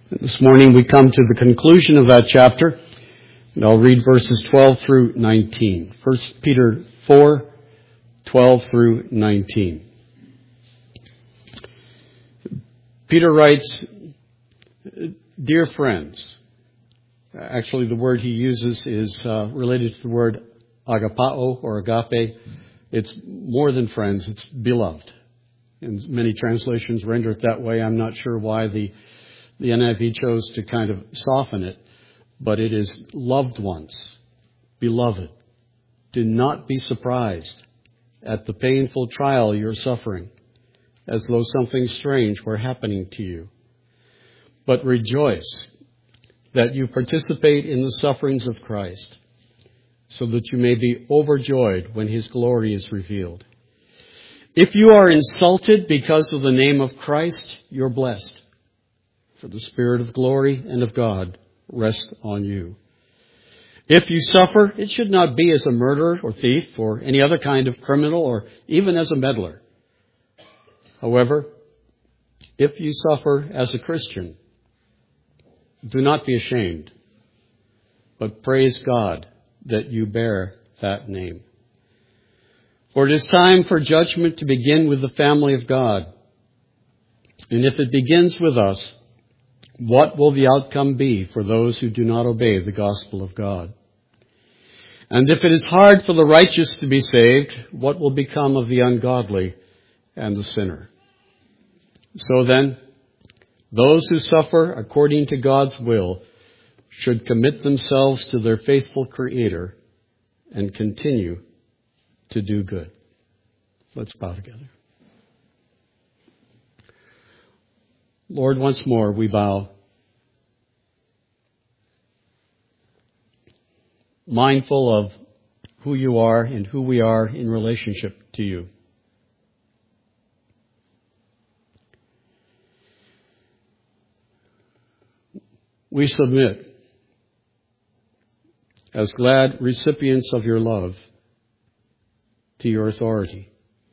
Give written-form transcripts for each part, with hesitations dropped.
This morning we come to the conclusion of that chapter, and I'll read verses 12 through 19. 1 Peter 4, 12 through 19. Peter writes, "Dear friends," actually the word he uses is related to the word agapao or agape. It's more than friends, it's beloved. And many translations render it that way. I'm not sure why the NIV chose to kind of soften it, but it is loved ones, beloved. Do not be surprised at the painful trial you're suffering, as though something strange were happening to you. But rejoice that you participate in the sufferings of Christ, so that you may be overjoyed when His glory is revealed. If you are insulted because of the name of Christ, you're blessed. For the Spirit of glory and of God rest on you. If you suffer, it should not be as a murderer or thief or any other kind of criminal or even as a meddler. However, if you suffer as a Christian, do not be ashamed, but praise God that you bear that name. For it is time for judgment to begin with the family of God. And if it begins with us, what will the outcome be for those who do not obey the gospel of God? And if it is hard for the righteous to be saved, what will become of the ungodly and the sinner? So then, those who suffer according to God's will should commit themselves to their faithful Creator and continue to do good. Let's bow together. Lord, once more we bow, mindful of who you are and who we are in relationship to you. We submit as glad recipients of your love to your authority.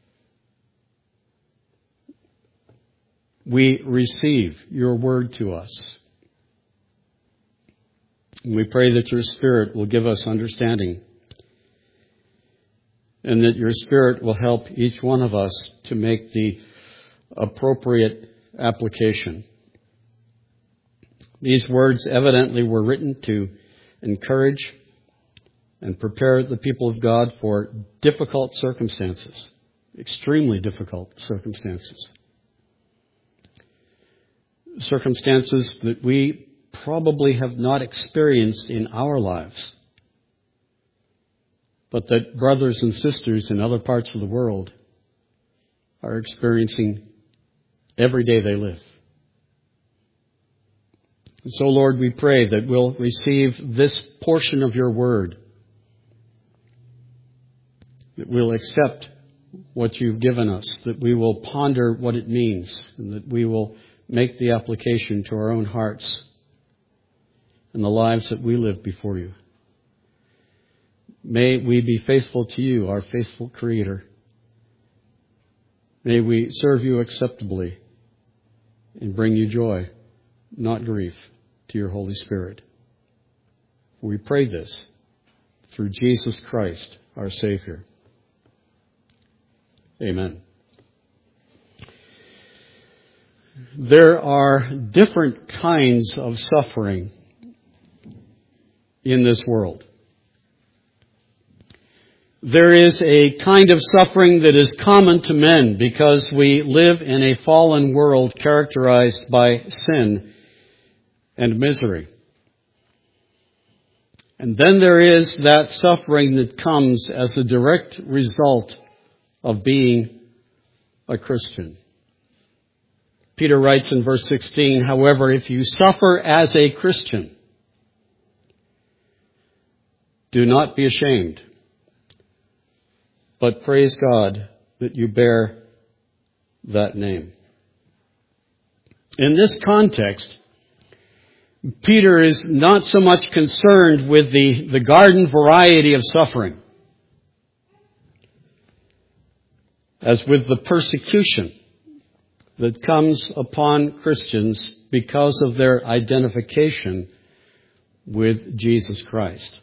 We receive your word to us. And we pray that your Spirit will give us understanding and that your Spirit will help each one of us to make the appropriate application. These words evidently were written to encourage and prepare the people of God for difficult circumstances, extremely difficult circumstances. Circumstances that we probably have not experienced in our lives, but that brothers and sisters in other parts of the world are experiencing every day they live. And so, Lord, we pray that we'll receive this portion of your word, that we'll accept what you've given us, that we will ponder what it means, and that we will make the application to our own hearts and the lives that we live before you. May we be faithful to you, our faithful Creator. May we serve you acceptably and bring you joy, not grief, to your Holy Spirit. We pray this through Jesus Christ, our Savior. Amen. There are different kinds of suffering in this world. There is a kind of suffering that is common to men because we live in a fallen world characterized by sin and misery. And then there is that suffering that comes as a direct result of being a Christian. Peter writes in verse 16, "However, if you suffer as a Christian, do not be ashamed, but praise God that you bear that name." In this context, Peter is not so much concerned with the garden variety of suffering as with the persecution that comes upon Christians because of their identification with Jesus Christ.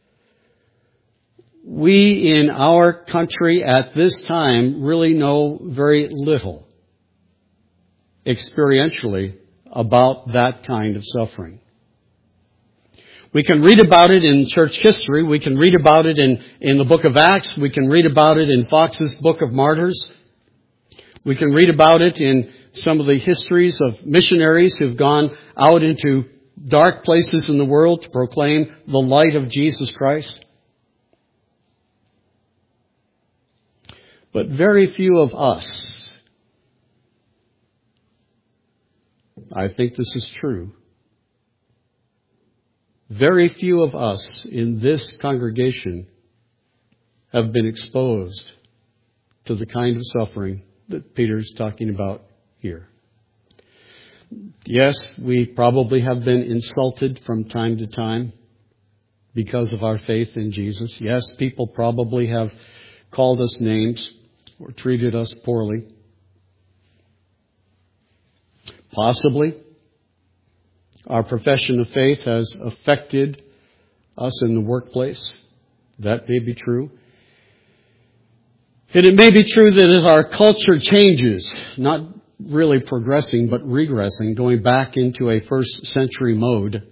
We in our country at this time really know very little experientially about that kind of suffering. We can read about it in church history. We can read about it in the book of Acts. We can read about it in Fox's Book of Martyrs. We can read about it in some of the histories of missionaries who've gone out into dark places in the world to proclaim the light of Jesus Christ. But very few of us, I think this is true, very few of us in this congregation have been exposed to the kind of suffering that Peter's talking about here. Yes, we probably have been insulted from time to time because of our faith in Jesus. Yes, people probably have called us names or treated us poorly. Possibly, our profession of faith has affected us in the workplace. That may be true. And it may be true that as our culture changes, not really progressing but regressing, going back into a first century mode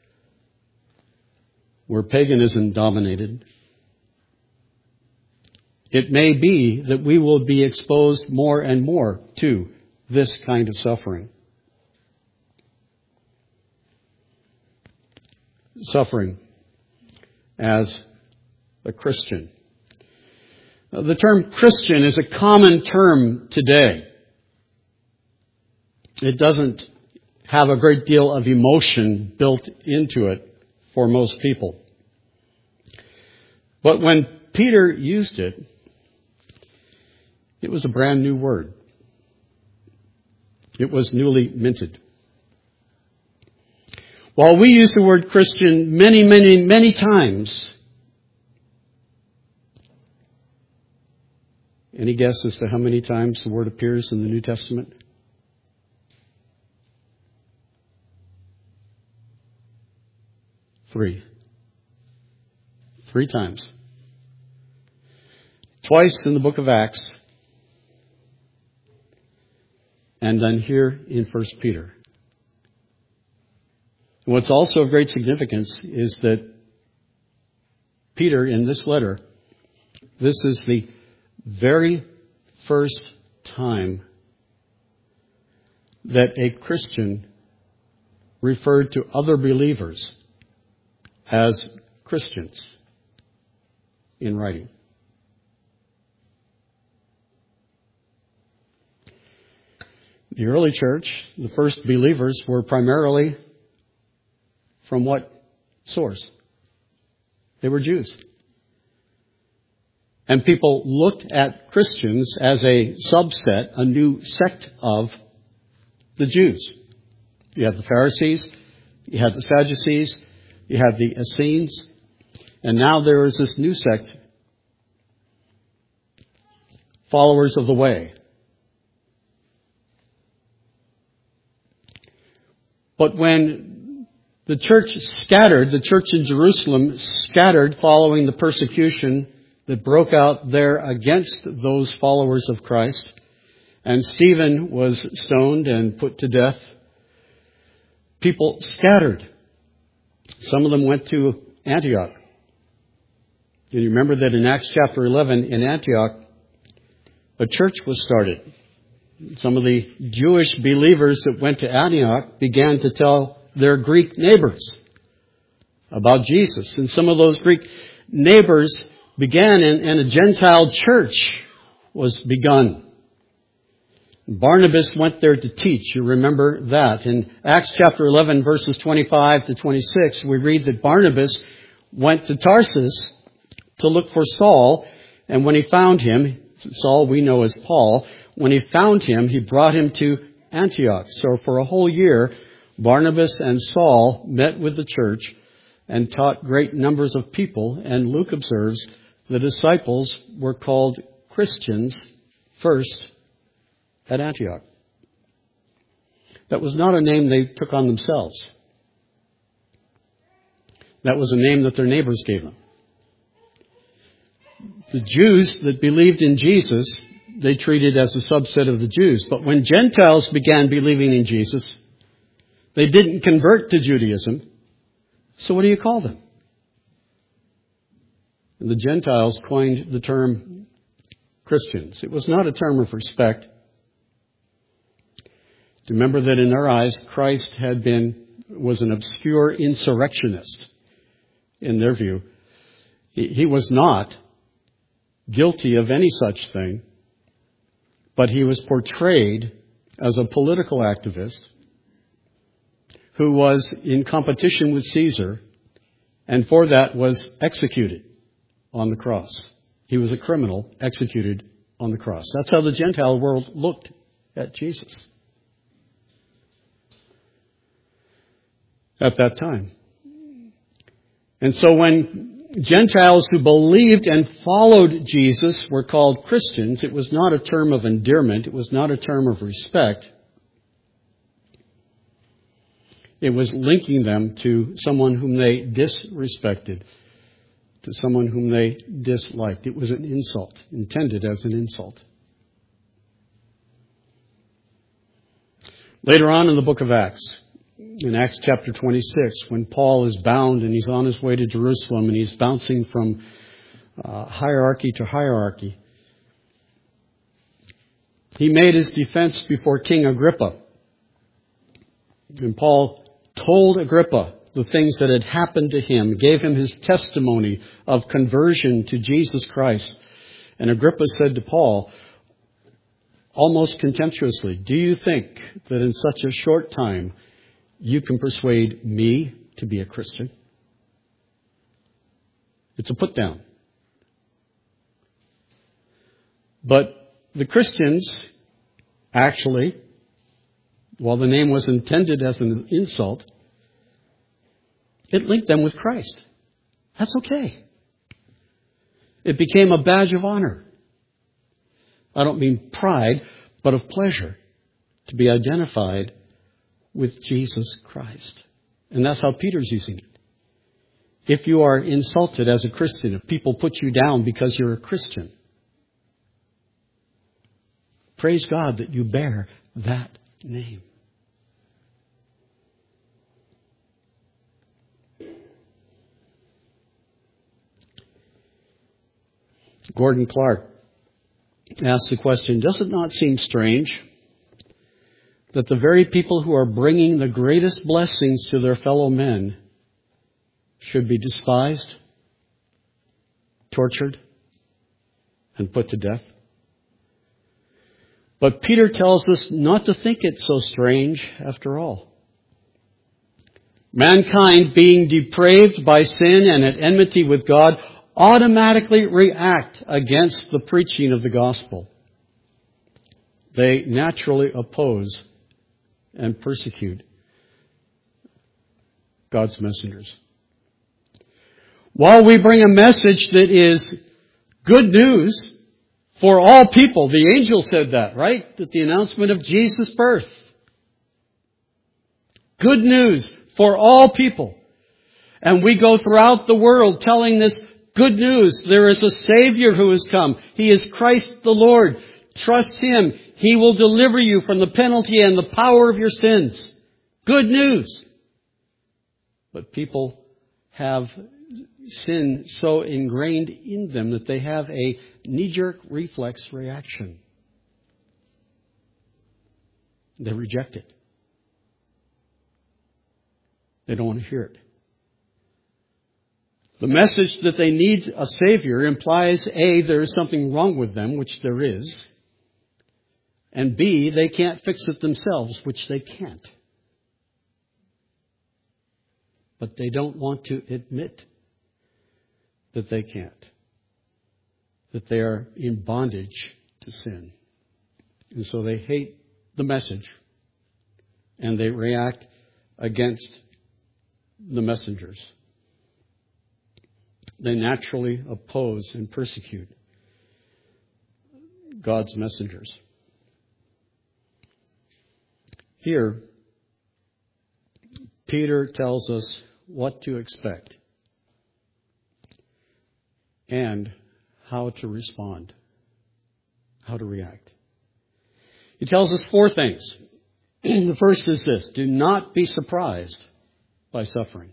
where paganism dominated, it may be that we will be exposed more and more to this kind of suffering. Suffering as a Christian. The term Christian is a common term today. It doesn't have a great deal of emotion built into it for most people. But when Peter used it, it was a brand new word. It was newly minted. While we use the word Christian many, many, many times, any guess as to how many times the word appears in the New Testament? 3. 3 times. Twice in the book of Acts, and then here in 1 Peter. What's also of great significance is that Peter, in this letter, this is the very first time that a Christian referred to other believers as Christians in writing. The early church, the first believers, were primarily from what source? They were Jews. And people looked at Christians as a subset, a new sect of the Jews. You had the Pharisees, you had the Sadducees, you had the Essenes, and now there is this new sect, followers of the way. But when the church scattered, the church in Jerusalem scattered following the persecution that broke out there against those followers of Christ, and Stephen was stoned and put to death, people scattered. Some of them went to Antioch. And you remember that in Acts chapter 11 in Antioch, a church was started. Some of the Jewish believers that went to Antioch began to tell their Greek neighbors about Jesus. And some of those Greek neighbors began, and a Gentile church was begun. Barnabas went there to teach. You remember that. In Acts chapter 11, verses 25 to 26, we read that Barnabas went to Tarsus to look for Saul, and when he found him, Saul we know as Paul, when he found him, he brought him to Antioch. So for a whole year, Barnabas and Saul met with the church and taught great numbers of people, and Luke observes the disciples were called Christians first at Antioch. That was not a name they took on themselves. That was a name that their neighbors gave them. The Jews that believed in Jesus, they treated as a subset of the Jews. But when Gentiles began believing in Jesus, they didn't convert to Judaism. So what do you call them? And the Gentiles coined the term Christians. It was not a term of respect. Remember that in their eyes, Christ was an obscure insurrectionist in their view. He was not guilty of any such thing, but he was portrayed as a political activist who was in competition with Caesar, and for that was executed on the cross. He was a criminal executed on the cross. That's how the Gentile world looked at Jesus at that time. And so when Gentiles who believed and followed Jesus were called Christians, it was not a term of endearment. It was not a term of respect. It was linking them to someone whom they disrespected, to someone whom they disliked. It was an insult, intended as an insult. Later on in the book of Acts, in Acts chapter 26, when Paul is bound and he's on his way to Jerusalem and he's bouncing from hierarchy to hierarchy, he made his defense before King Agrippa. And Paul told Agrippa the things that had happened to him, gave him his testimony of conversion to Jesus Christ. And Agrippa said to Paul, almost contemptuously, "Do you think that in such a short time you can persuade me to be a Christian?" It's a put down. But the Christians, actually, while the name was intended as an insult, it linked them with Christ. That's okay. It became a badge of honor. I don't mean pride, but of pleasure to be identified with Jesus Christ. And that's how Peter's using it. If you are insulted as a Christian, if people put you down because you're a Christian, praise God that you bear that name. Gordon Clark asked the question, does it not seem strange that the very people who are bringing the greatest blessings to their fellow men should be despised, tortured, and put to death? But Peter tells us not to think it so strange after all. Mankind, being depraved by sin and at enmity with God, automatically react against the preaching of the gospel. They naturally oppose and persecute God's messengers. While we bring a message that is good news for all people, the angel said that, right? At the announcement of Jesus' birth. Good news for all people. And we go throughout the world telling this good news. There is a Savior who has come. He is Christ the Lord. Trust Him. He will deliver you from the penalty and the power of your sins. Good news. But people have sin so ingrained in them that they have a knee-jerk reflex reaction. They reject it. They don't want to hear it. The message that they need a Savior implies, A, there is something wrong with them, which there is, and B, they can't fix it themselves, which they can't. But they don't want to admit that they can't, that they are in bondage to sin. And so they hate the message, and they react against the messengers. They naturally oppose and persecute God's messengers. Here, Peter tells us what to expect and how to respond, how to react. He tells us 4 things. The first is this: do not be surprised by suffering.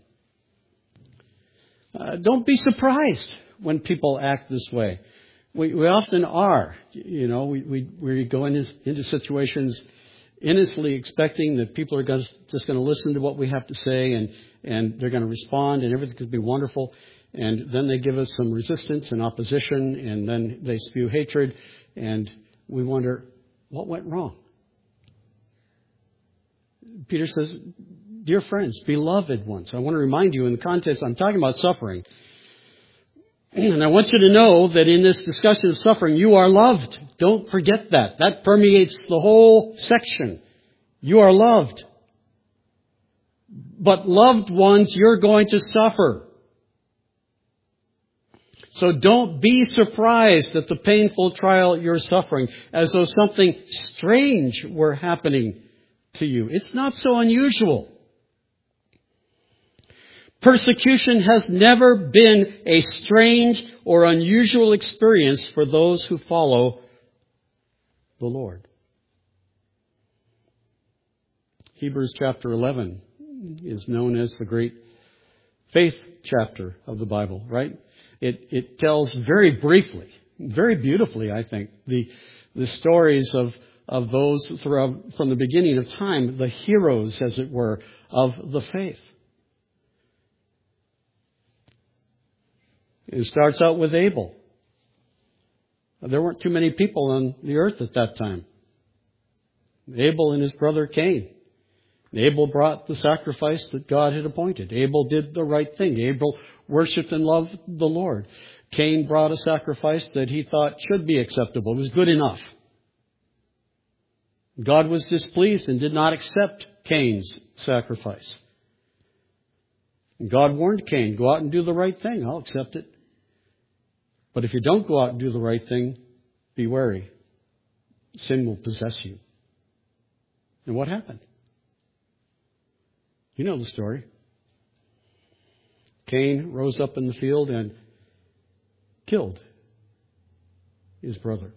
Don't be surprised when people act this way. We often are. You know, we go into situations innocently expecting that people are just going to listen to what we have to say, and they're going to respond, and everything's going to be wonderful. And then they give us some resistance and opposition, and then they spew hatred, and we wonder, what went wrong? Peter says, dear friends, beloved ones. I want to remind you in the context, I'm talking about suffering. And I want you to know that in this discussion of suffering, you are loved. Don't forget that. That permeates the whole section. You are loved. But loved ones, you're going to suffer. So don't be surprised at the painful trial you're suffering, as though something strange were happening to you. It's not so unusual. Persecution has never been a strange or unusual experience for those who follow the Lord. Hebrews chapter 11 is known as the great faith chapter of the Bible, right? It tells very briefly, very beautifully, I think, the stories of those from the beginning of time, the heroes, as it were, of the faith. It starts out with Abel. There weren't too many people on the earth at that time. Abel and his brother Cain. Abel brought the sacrifice that God had appointed. Abel did the right thing. Abel worshipped and loved the Lord. Cain brought a sacrifice that he thought should be acceptable. It was good enough. God was displeased and did not accept Cain's sacrifice. God warned Cain, go out and do the right thing. I'll accept it. But if you don't go out and do the right thing, be wary. Sin will possess you. And what happened? You know the story. Cain rose up in the field and killed his brother.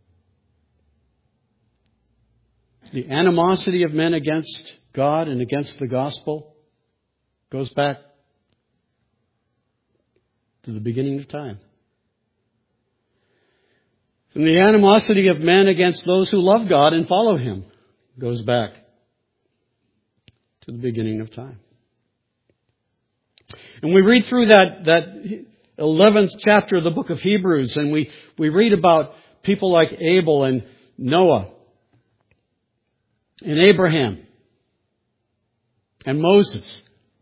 The animosity of men against God and against the gospel goes back to the beginning of time. And the animosity of men against those who love God and follow Him goes back to the beginning of time. And we read through that 11th chapter of the book of Hebrews, and we read about people like Abel and Noah and Abraham and Moses.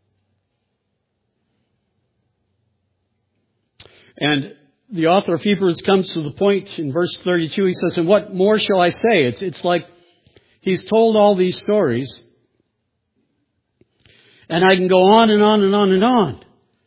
And the author of Hebrews comes to the point in verse 32. He says, and what more shall I say? It's like he's told all these stories. And I can go on and on and on and on.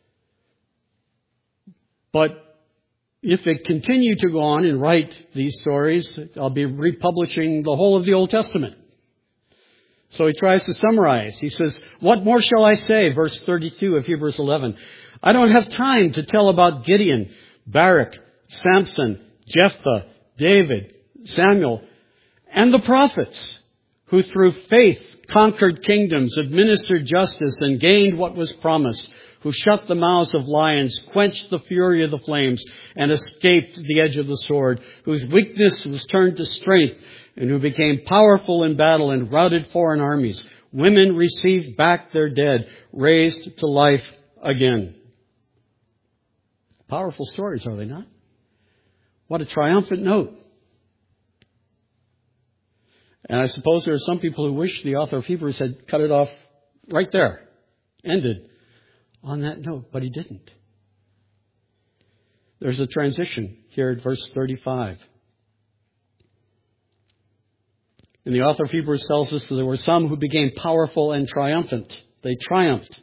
But if it continue to go on and write these stories, I'll be republishing the whole of the Old Testament. So he tries to summarize. He says, what more shall I say? Verse 32 of Hebrews 11. I don't have time to tell about Gideon, Barak, Samson, Jephthah, David, Samuel, and the prophets, who through faith conquered kingdoms, administered justice, and gained what was promised, who shut the mouths of lions, quenched the fury of the flames, and escaped the edge of the sword, whose weakness was turned to strength, and who became powerful in battle and routed foreign armies. Women received back their dead, raised to life again. Powerful stories, are they not? What a triumphant note. And I suppose there are some people who wish the author of Hebrews had cut it off right there, ended on that note, but he didn't. There's a transition here at verse 35. And the author of Hebrews tells us that there were some who became powerful and triumphant. They triumphed.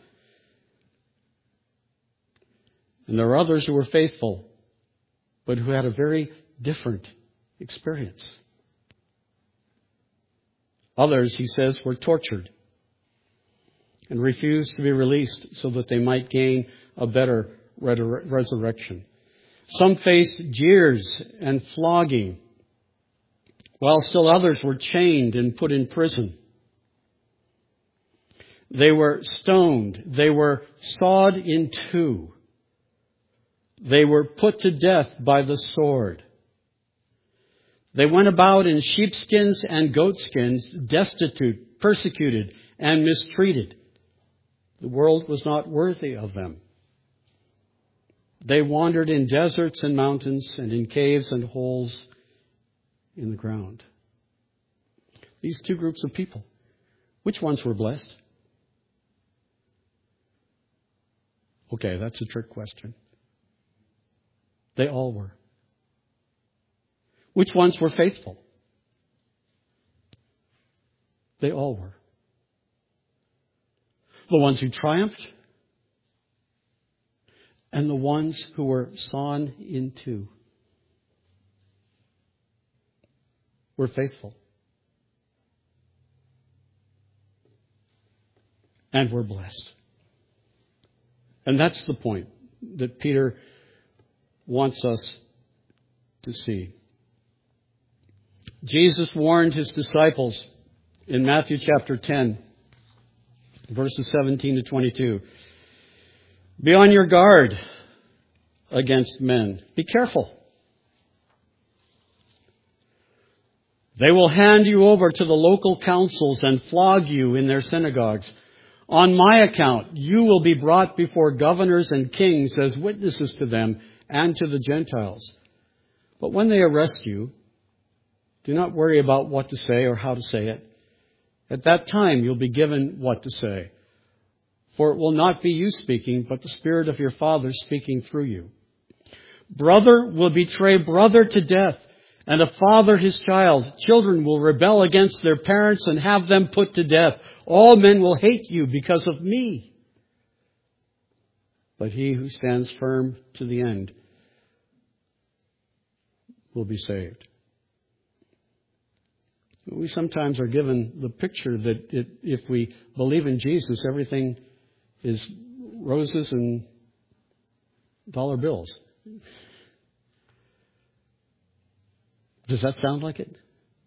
And there were others who were faithful, but who had a very different experience. Others, he says, were tortured. and refused to be released so that they might gain a better resurrection. Some faced jeers and flogging, while still others were chained and put in prison. They were stoned. They were sawed in two. They were put to death by the sword. They went about in sheepskins and goatskins, destitute, persecuted, and mistreated. The world was not worthy of them. They wandered in deserts and mountains and in caves and holes in the ground. These two groups of people, which ones were blessed? Okay, that's a trick question. They all were. Which ones were faithful? They all were. The ones who triumphed and the ones who were sawn in two were faithful and were blessed. And that's the point that Peter wants us to see. Jesus warned his disciples in Matthew chapter 10, verses 17 to 22. Be on your guard against men. Be careful. They will hand you over to the local councils and flog you in their synagogues. On my account, you will be brought before governors and kings as witnesses to them and to the Gentiles. But when they arrest you, do not worry about what to say or how to say it. At that time, you'll be given what to say. For it will not be you speaking, but the Spirit of your Father speaking through you. Brother will betray brother to death, and a father his child. Children will rebel against their parents and have them put to death. All men will hate you because of me. But he who stands firm to the end will be saved. We sometimes are given the picture that if we believe in Jesus, everything is roses and dollar bills. Does that sound like it?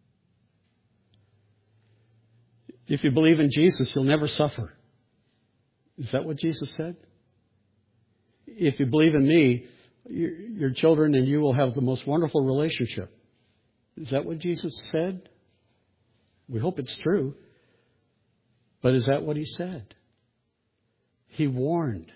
If you believe in Jesus, you'll never suffer. Is that what Jesus said? If you believe in me, your children and you will have the most wonderful relationship. Is that what Jesus said? We hope it's true. But is that what he said? He warned.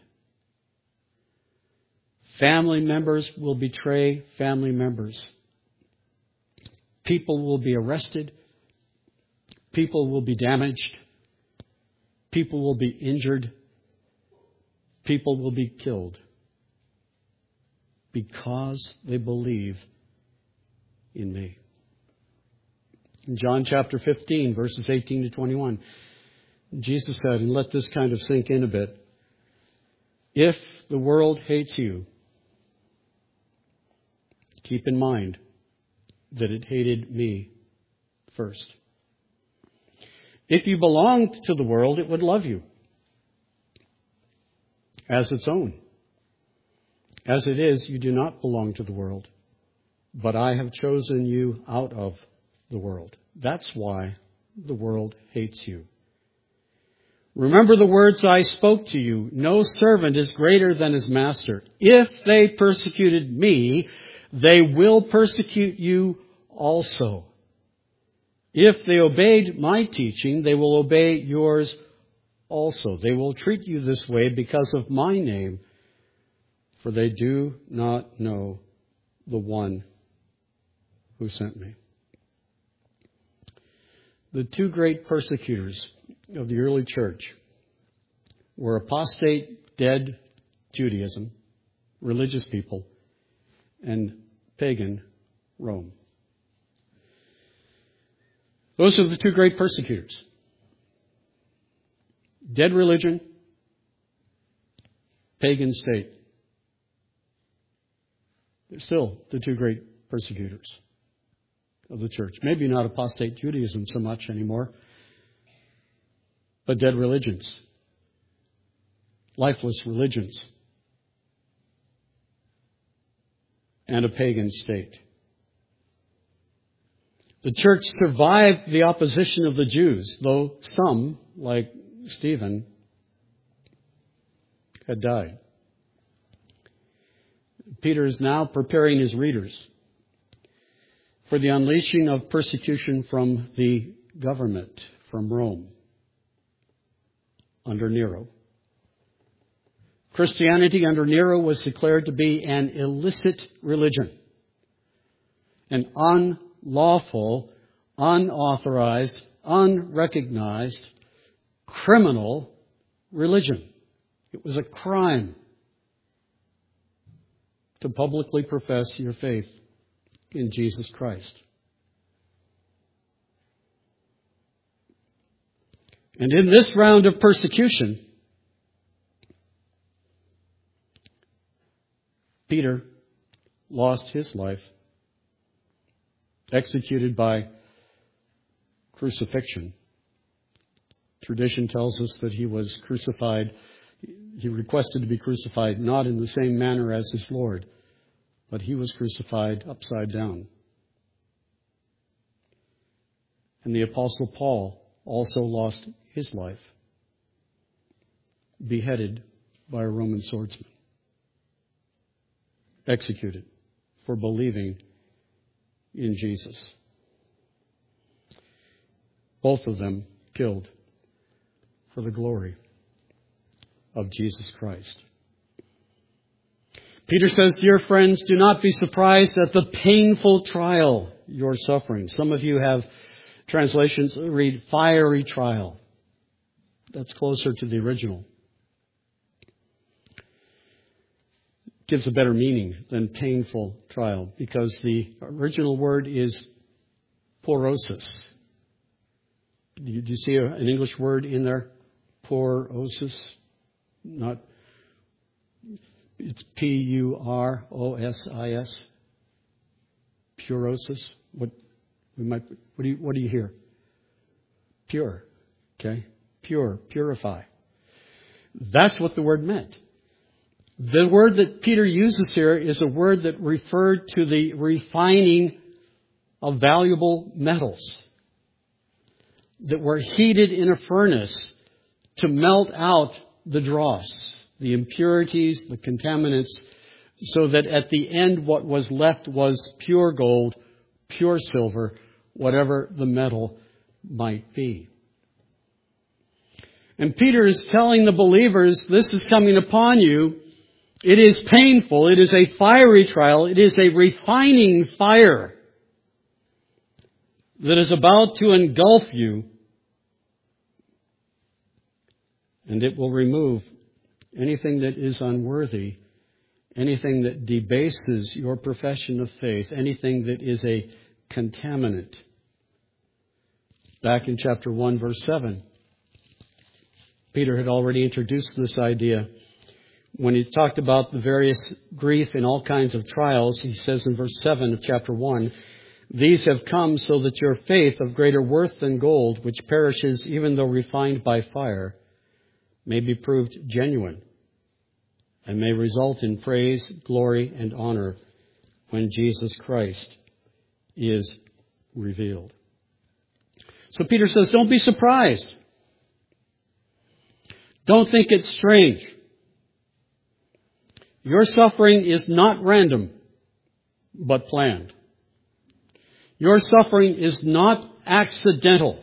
Family members will betray family members. People will be arrested. People will be damaged. People will be injured. People will be killed because they believe in me. In John chapter 15, verses 18 to 21, Jesus said, and let this kind of sink in a bit, if the world hates you, keep in mind that it hated me first. If you belonged to the world, it would love you as its own. As it is, you do not belong to the world, but I have chosen you out of the world. That's why the world hates you. Remember the words I spoke to you. No servant is greater than his master. If they persecuted me, they will persecute you also. If they obeyed my teaching, they will obey yours also. They will treat you this way because of my name, for they do not know the one who sent me. The two great persecutors of the early church were apostate, dead Judaism, religious people, and pagan Rome. Those are the two great persecutors. Dead religion, pagan state. They're still the two great persecutors of the church. Maybe not apostate Judaism so much anymore, but dead religions lifeless religions, and a pagan state. The church survived the opposition of the Jews, though some, like Stephen, had died. Peter is now preparing his readers for the unleashing of persecution from the government, from Rome, under Nero. Christianity under Nero was declared to be an illicit religion, an unlawful, unauthorized, unrecognized, criminal religion. It was a crime to publicly profess your faith in Jesus Christ. And in this round of persecution, Peter lost his life, executed by crucifixion. Tradition tells us that he was crucified. He requested to be crucified not in the same manner as his Lord, but he was crucified upside down. And the Apostle Paul also lost his life, beheaded by a Roman swordsman, executed for believing in Jesus. Both of them killed for the glory of Jesus Christ. Peter says, dear friends, do not be surprised at the painful trial you're suffering. Some of you have translations that read fiery trial. That's closer to the original. Gives a better meaning than painful trial, because the original word is porosis. Do you see an English word in there? Porosis? Not. It's P-U-R-O-S-I-S. Purosis. What do you hear? Pure. Okay? Pure. Purify. That's what the word meant. The word that Peter uses here is a word that referred to the refining of valuable metals that were heated in a furnace to melt out the dross, the impurities, the contaminants, so that at the end what was left was pure gold, pure silver, whatever the metal might be. And Peter is telling the believers, this is coming upon you. It is painful. It is a fiery trial. It is a refining fire that is about to engulf you. And it will remove anything that is unworthy, anything that debases your profession of faith, anything that is a contaminant. Back in chapter 1, verse 7, Peter had already introduced this idea. When he talked about the various grief in all kinds of trials, he says in verse 7 of chapter 1, these have come so that your faith of greater worth than gold, which perishes even though refined by fire, may be proved genuine and may result in praise, glory, and honor when Jesus Christ is revealed. So Peter says, don't be surprised. Don't think it's strange. Your suffering is not random, but planned. Your suffering is not accidental,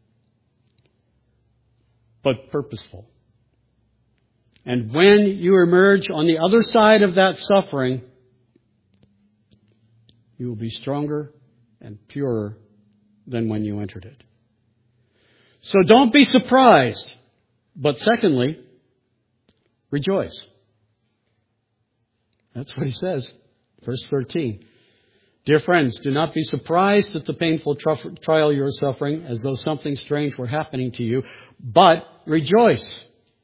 but purposeful. And when you emerge on the other side of that suffering, you will be stronger and purer than when you entered it. So don't be surprised, but secondly, rejoice. That's what he says. Verse 13. Dear friends, do not be surprised at the painful trial you are suffering, as though something strange were happening to you, but rejoice.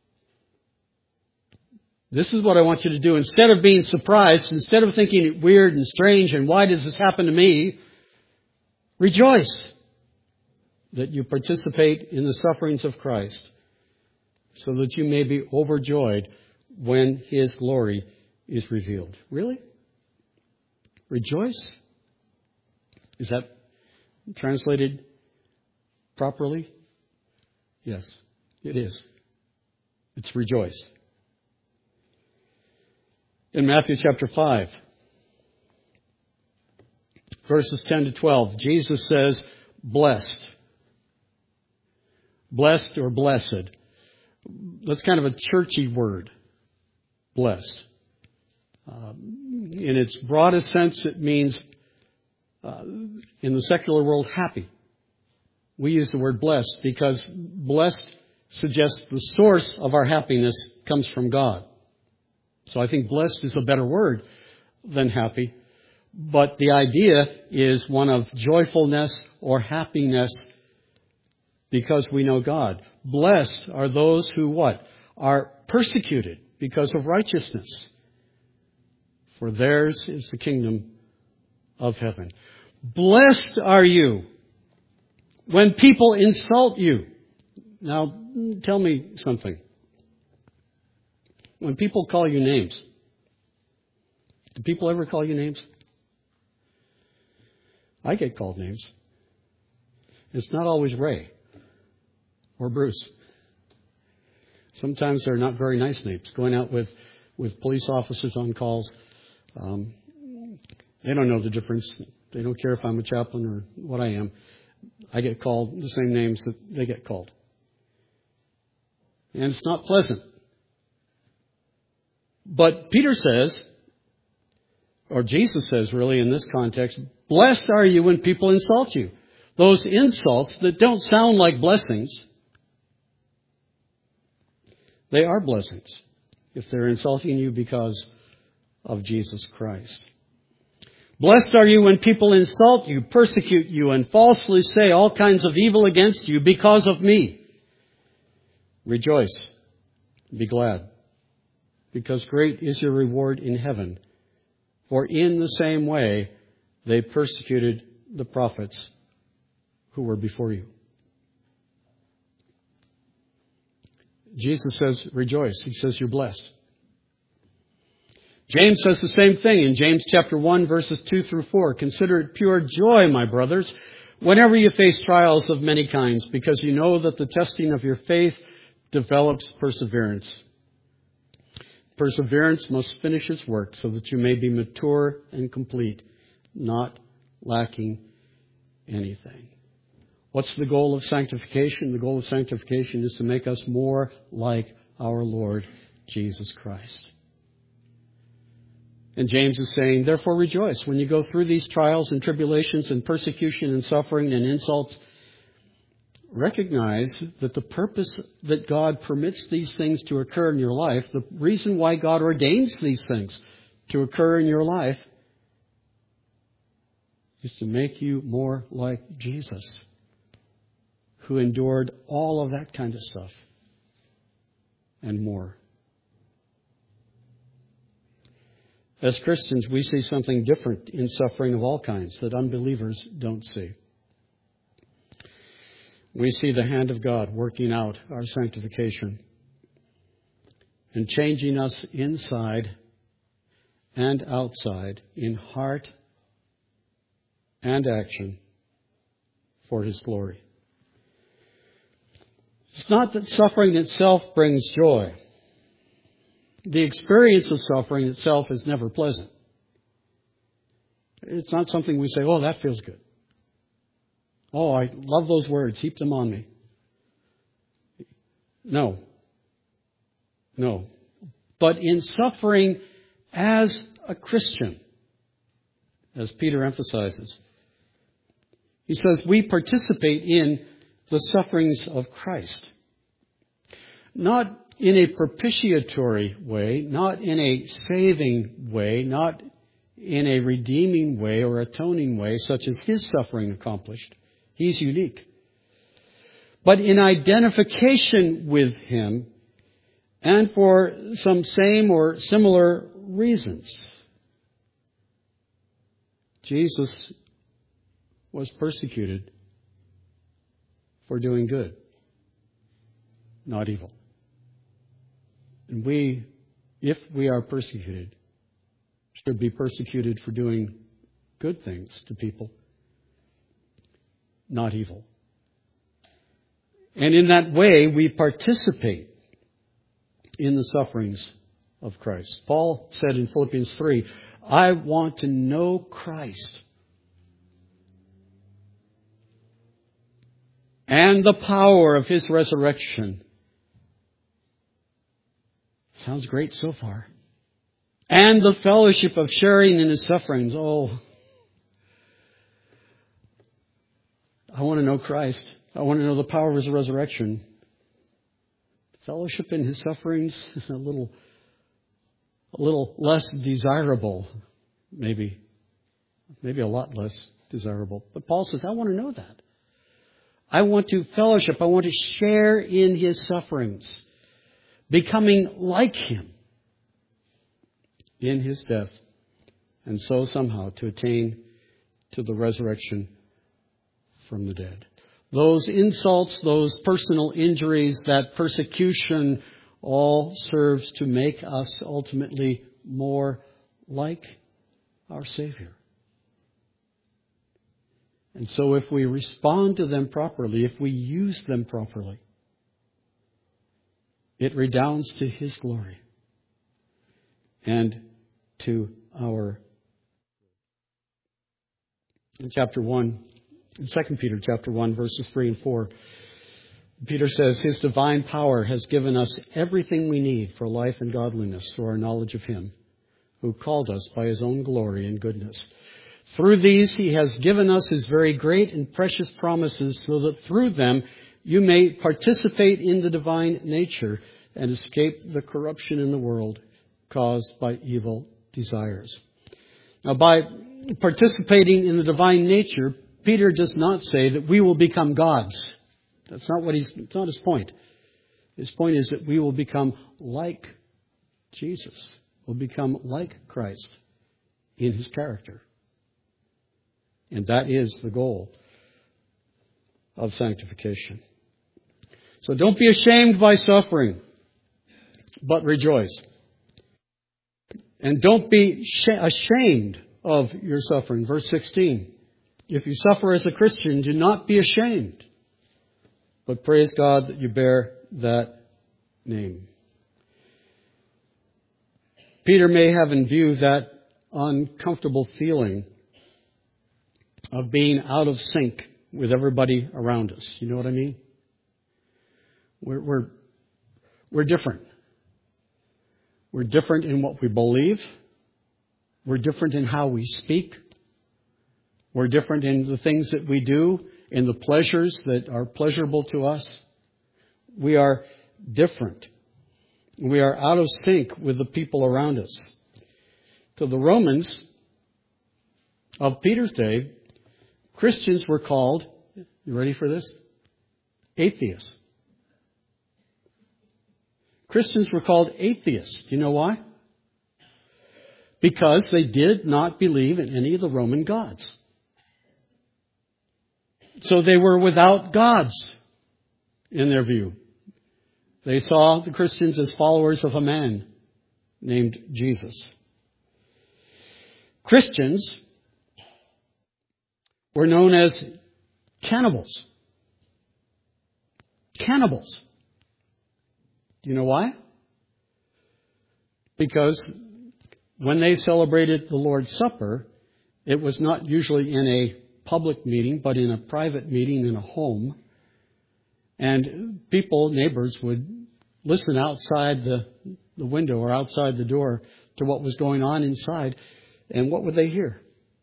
This is what I want you to do. Instead of being surprised, instead of thinking it weird and strange and why does this happen to me, rejoice that you participate in the sufferings of Christ, so that you may be overjoyed when His glory is revealed. Really? Rejoice? Is that translated properly? Yes, it is. It's rejoice. In Matthew chapter 5, verses 10 to 12, Jesus says, blessed. Blessed or blessed. That's kind of a churchy word. Blessed. In its broadest sense, it means, in the secular world, happy. We use the word blessed because blessed suggests the source of our happiness comes from God. So I think blessed is a better word than happy. But the idea is one of joyfulness or happiness because we know God. Blessed are those who what? Are persecuted because of righteousness. For theirs is the kingdom of heaven. Blessed are you when people insult you. Now, tell me something. When people call you names, do people ever call you names? I get called names. It's not always Ray or Bruce. Sometimes they're not very nice names. Going out with police officers on calls, they don't know the difference. They don't care if I'm a chaplain or what I am. I get called the same names that they get called. And it's not pleasant. But Peter says, or Jesus says really in this context, blessed are you when people insult you. Those insults that don't sound like blessings, they are blessings if they're insulting you because of Jesus Christ. Blessed are you when people insult you, persecute you, and falsely say all kinds of evil against you because of me. Rejoice. Be glad. Because great is your reward in heaven. For in the same way they persecuted the prophets who were before you. Jesus says, rejoice. He says, you're blessed. James says the same thing in James chapter 1, verses 2 through 4. Consider it pure joy, my brothers, whenever you face trials of many kinds, because you know that the testing of your faith develops perseverance. Perseverance must finish its work so that you may be mature and complete, not lacking anything. What's the goal of sanctification? The goal of sanctification is to make us more like our Lord Jesus Christ. And James is saying, therefore rejoice when you go through these trials and tribulations and persecution and suffering and insults. Recognize that the purpose that God permits these things to occur in your life, the reason why God ordains these things to occur in your life, is to make you more like Jesus, who endured all of that kind of stuff and more. As Christians, we see something different in suffering of all kinds that unbelievers don't see. We see the hand of God working out our sanctification and changing us inside and outside in heart and action for His glory. It's not that suffering itself brings joy. The experience of suffering itself is never pleasant. It's not something we say, oh, that feels good. Oh, I love those words. Heap them on me. No. But in suffering as a Christian, as Peter emphasizes, he says we participate in the sufferings of Christ. Not in a propitiatory way, not in a saving way, not in a redeeming way or atoning way, such as His suffering accomplished. He's unique. But in identification with Him, and for some same or similar reasons. Jesus was persecuted for doing good, not evil. And if we are persecuted, should be persecuted for doing good things to people, not evil. And in that way, we participate in the sufferings of Christ. Paul said in Philippians 3, I want to know Christ and the power of His resurrection. Sounds great so far. And the fellowship of sharing in His sufferings. Oh, I want to know Christ. I want to know the power of His resurrection. Fellowship in His sufferings is a little less desirable, maybe a lot less desirable. But Paul says, I want to know that. I want to fellowship. I want to share in His sufferings, becoming like Him in His death, and so somehow to attain to the resurrection from the dead. Those insults, those personal injuries, that persecution all serves to make us ultimately more like our Savior. And so if we respond to them properly, if we use them properly, it redounds to His glory and to our. In chapter 1, in 2 Peter chapter 1, verses 3 and 4, Peter says, His divine power has given us everything we need for life and godliness through our knowledge of Him, who called us by His own glory and goodness. Through these He has given us His very great and precious promises, so that through them you may participate in the divine nature and escape the corruption in the world caused by evil desires. Now, by participating in the divine nature, Peter does not say that we will become gods. That's not his point. His point is that we will become like Jesus. We'll become like Christ in His character. And that is the goal of sanctification. So don't be ashamed by suffering, but rejoice. And don't be ashamed of your suffering. Verse 16. If you suffer as a Christian, do not be ashamed, but praise God that you bear that name. Peter may have in view that uncomfortable feeling of being out of sync with everybody around us. You know what I mean? We're different. We're different in what we believe. We're different in how we speak. We're different in the things that we do, in the pleasures that are pleasurable to us. We are different. We are out of sync with the people around us. To the Romans of Peter's day, Christians were called, you ready for this? Atheists. Christians were called atheists. Do you know why? Because they did not believe in any of the Roman gods. So they were without gods in their view. They saw the Christians as followers of a man named Jesus. Christians were known as cannibals. Cannibals. Do you know why? Because when they celebrated the Lord's Supper, it was not usually in a public meeting, but in a private meeting in a home. And people, neighbors, would listen outside the window or outside the door to what was going on inside. And what would they hear?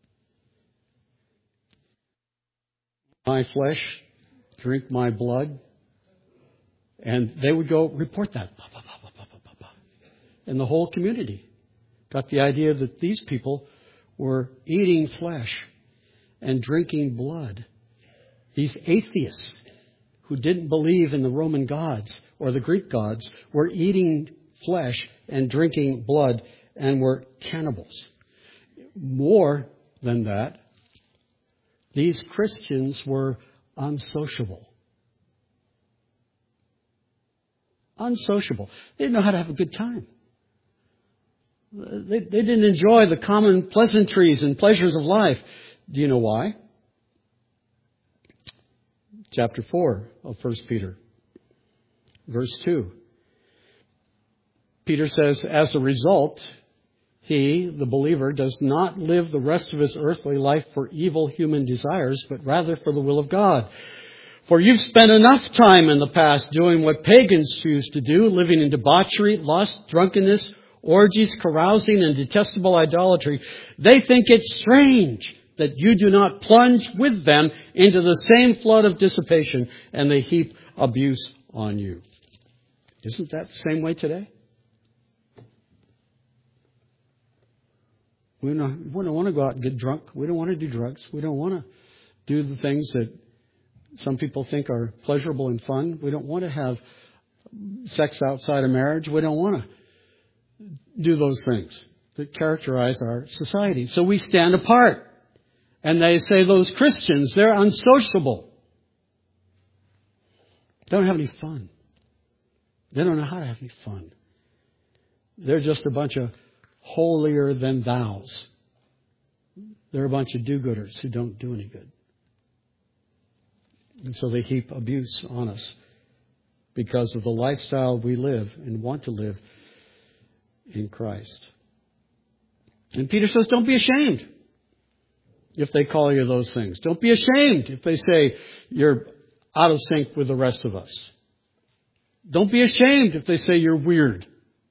My flesh, drink my blood. And they would go report that. And the whole community got the idea that these people were eating flesh and drinking blood. These atheists who didn't believe in the Roman gods or the Greek gods were eating flesh and drinking blood and were cannibals. More than that, these Christians were unsociable. unsociable. They didn't know how to have a good time. They didn't enjoy the common pleasantries and pleasures of life. Do you know why? Chapter 4 of 1 Peter, verse 2. Peter says, as a result, he, the believer, does not live the rest of his earthly life for evil human desires, but rather for the will of God. For you've spent enough time in the past doing what pagans choose to do, living in debauchery, lust, drunkenness, orgies, carousing, and detestable idolatry. They think it strange that you do not plunge with them into the same flood of dissipation, and they heap abuse on you. Isn't that the same way today? We don't want to go out and get drunk. We don't want to do drugs. We don't want to do the things that some people think are pleasurable and fun. We don't want to have sex outside of marriage. We don't want to do those things that characterize our society. So we stand apart. And they say those Christians, they're unsociable. They don't have any fun. They don't know how to have any fun. They're just a bunch of holier than thous. They're a bunch of do-gooders who don't do any good. And so they heap abuse on us because of the lifestyle we live and want to live in Christ. And Peter says, don't be ashamed if they call you those things. Don't be ashamed if they say you're out of sync with the rest of us. Don't be ashamed if they say you're weird.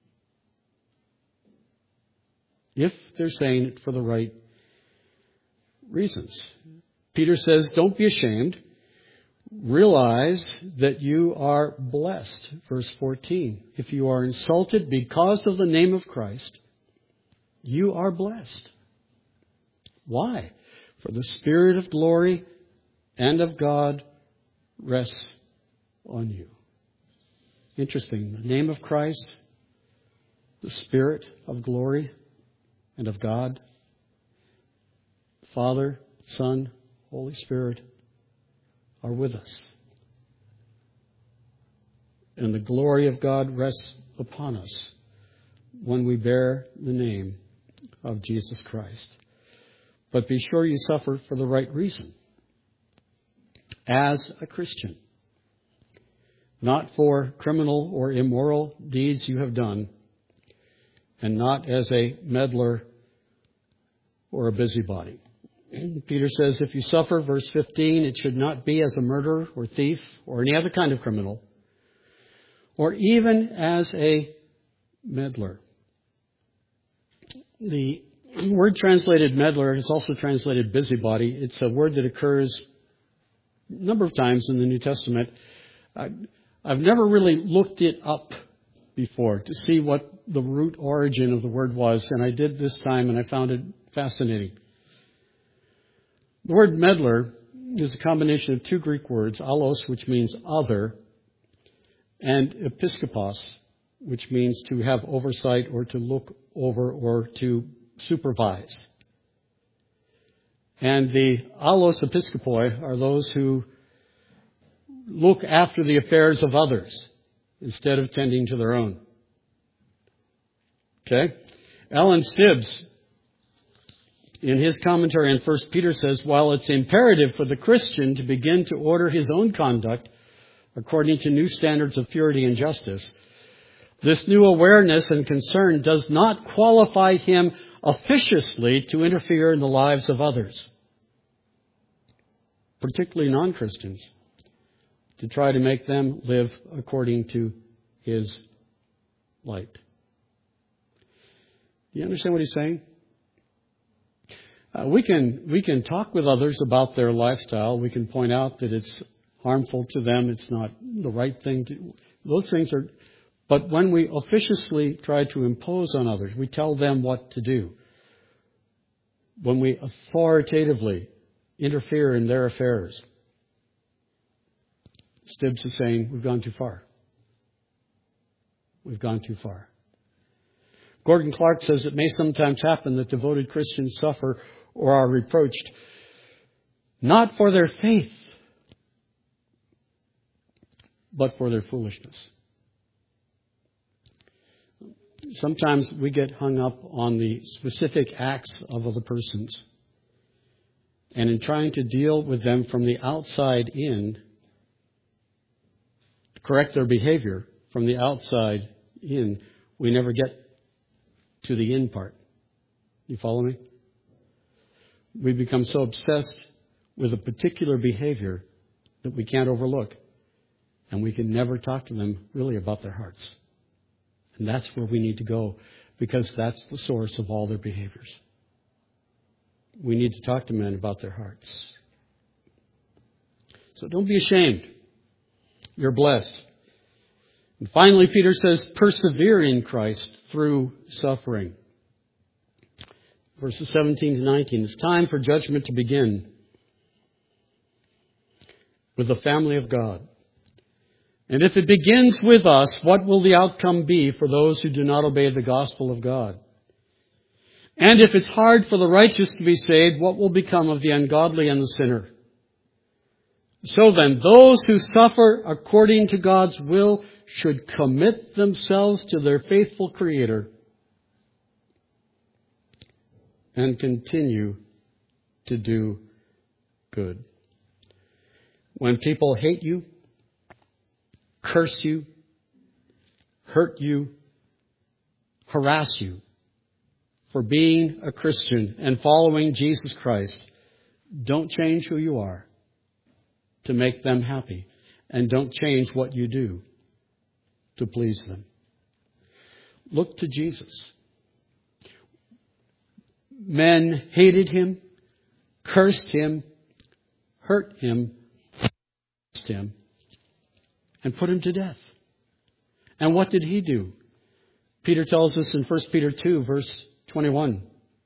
If they're saying it for the right reasons. Peter says, don't be ashamed. Realize that you are blessed. Verse 14. If you are insulted because of the name of Christ, you are blessed. Why? For the Spirit of glory and of God rests on you. Interesting. The name of Christ, the Spirit of glory and of God, Father, Son, Holy Spirit are with us. And the glory of God rests upon us when we bear the name of Jesus Christ. But be sure you suffer for the right reason. As a Christian. Not for criminal or immoral deeds you have done. And not as a meddler or a busybody. Peter says if you suffer, verse 15, it should not be as a murderer or thief or any other kind of criminal. Or even as a meddler. The word translated meddler is also translated busybody. It's a word that occurs a number of times in the New Testament. I've never really looked it up before to see what the root origin of the word was, and I did this time, and I found it fascinating. The word meddler is a combination of two Greek words, allos, which means other, and episkopos, which means to have oversight or to look over or to supervise. And the allos episkopoi are those who look after the affairs of others instead of tending to their own. Okay? Alan Stibbs, in his commentary on 1 Peter, says, while it's imperative for the Christian to begin to order his own conduct according to new standards of purity and justice, this new awareness and concern does not qualify him officiously to interfere in the lives of others, particularly non-Christians, to try to make them live according to his light. Do you understand what he's saying? We can talk with others about their lifestyle. We can point out that it's harmful to them. It's not the right thing to. Those things are. But when we officiously try to impose on others, we tell them what to do. When we authoritatively interfere in their affairs, Stibbs is saying we've gone too far. We've gone too far. Gordon Clark says it may sometimes happen that devoted Christians suffer or are reproached not for their faith, but for their foolishness. sometimes we get hung up on the specific acts of other persons. And in trying to deal with them from the outside in, correct their behavior from the outside in, we never get to the in part. You follow me? We become so obsessed with a particular behavior that we can't overlook. And we can never talk to them really about their hearts. And that's where we need to go, because that's the source of all their behaviors. We need to talk to men about their hearts. So don't be ashamed. You're blessed. And finally, Peter says, persevere in Christ through suffering. Verses 17 to 19. It's time for judgment to begin with the family of God. And if it begins with us, what will the outcome be for those who do not obey the gospel of God? And if it's hard for the righteous to be saved, what will become of the ungodly and the sinner? So then, those who suffer according to God's will should commit themselves to their faithful Creator and continue to do good. When people hate you, curse you, hurt you, harass you for being a Christian and following Jesus Christ, don't change who you are to make them happy, and don't change what you do to please them. Look to Jesus. Men hated him, cursed him, hurt him, and put him to death. And what did he do? Peter tells us in 1 Peter 2, verse 21.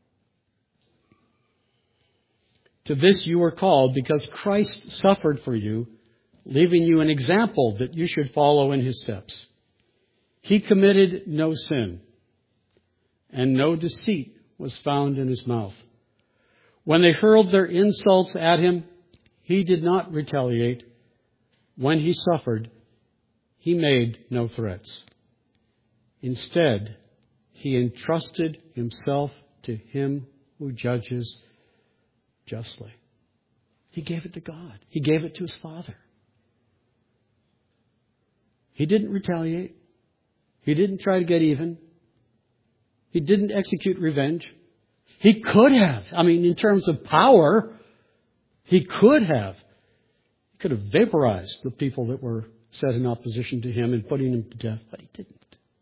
To this you were called, because Christ suffered for you, leaving you an example that you should follow in his steps. He committed no sin, and no deceit was found in his mouth. When they hurled their insults at him, he did not retaliate. When he suffered, he made no threats. Instead, he entrusted himself to him who judges justly. He gave it to God. He gave it to his Father. He didn't retaliate. He didn't try to get even. He didn't execute revenge. He could have. I mean, in terms of power, he could have. He could have vaporized the people that were set in opposition to him and putting them to death, but he didn't.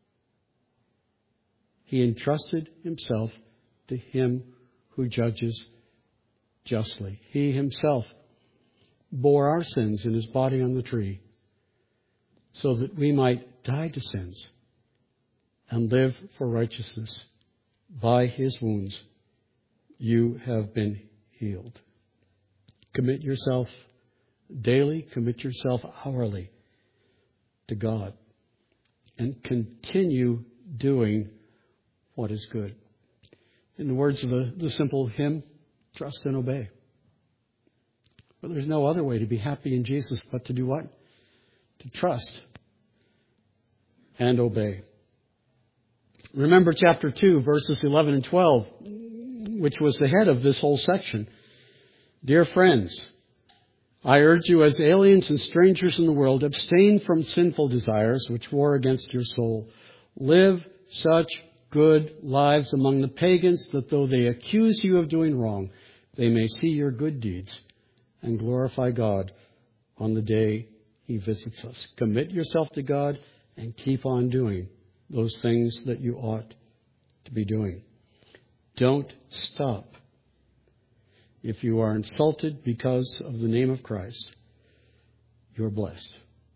He entrusted himself to him who judges justly. He himself bore our sins in his body on the tree so that we might die to sins and live for righteousness. By his wounds you have been healed. Commit yourself daily, commit yourself hourly to God, and continue doing what is good. In the words of the simple hymn, trust and obey. But there's no other way to be happy in Jesus but to do what? To trust and obey. Remember chapter 2, verses 11 and 12, which was the head of this whole section. Dear friends, I urge you as aliens and strangers in the world, abstain from sinful desires which war against your soul. Live such good lives among the pagans that though they accuse you of doing wrong, they may see your good deeds and glorify God on the day he visits us. Commit yourself to God and keep on doing those things that you ought to be doing. Don't stop. If you are insulted because of the name of Christ, you're blessed.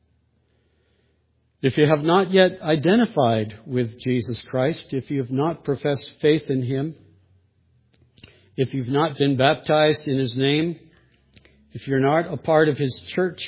If you have not yet identified with Jesus Christ, if you have not professed faith in him, if you've not been baptized in his name, if you're not a part of his church,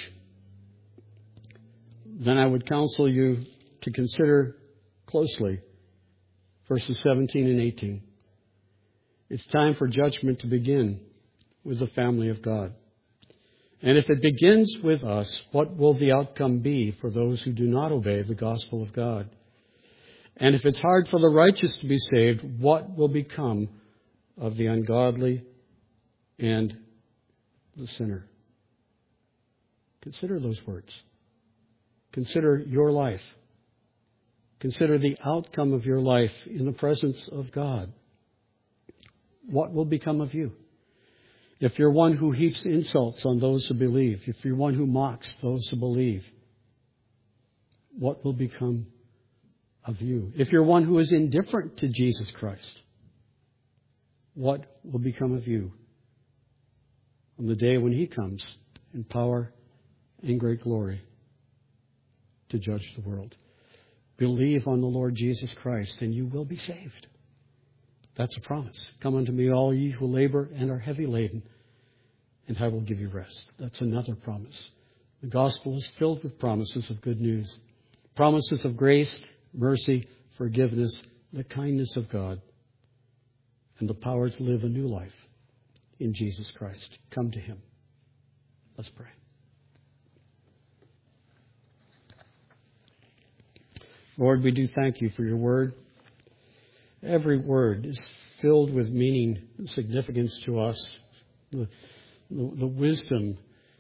then I would counsel you to consider closely verses 17 and 18. It's time for judgment to begin with the family of God. And if it begins with us, what will the outcome be for those who do not obey the gospel of God? And if it's hard for the righteous to be saved, what will become of the ungodly and the sinner? Consider those words. Consider your life. Consider the outcome of your life in the presence of God. What will become of you? If you're one who heaps insults on those who believe, if you're one who mocks those who believe, what will become of you? If you're one who is indifferent to Jesus Christ, what will become of you on the day when He comes in power and great glory to judge the world? Believe on the Lord Jesus Christ and you will be saved. That's a promise. Come unto me, all ye who labor and are heavy laden, and I will give you rest. That's another promise. The gospel is filled with promises of good news. Promises of grace, mercy, forgiveness, the kindness of God, and the power to live a new life in Jesus Christ. Come to Him. Let's pray. Lord, we do thank You for Your word. Every word is filled with meaning and significance to us. The wisdom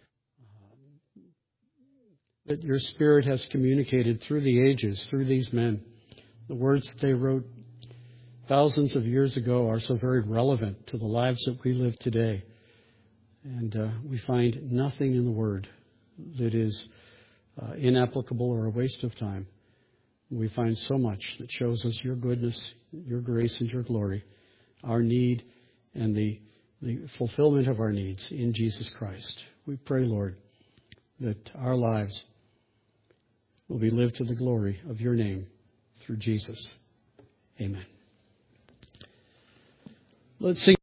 that Your Spirit has communicated through the ages, through these men. The words that they wrote thousands of years ago are so very relevant to the lives that we live today. And we find nothing in the Word that is inapplicable or a waste of time. We find so much that shows us Your goodness, Your grace, and Your glory, our need, and the fulfillment of our needs in Jesus Christ. We pray, Lord, that our lives will be lived to the glory of Your name through Jesus. Amen. Let's sing.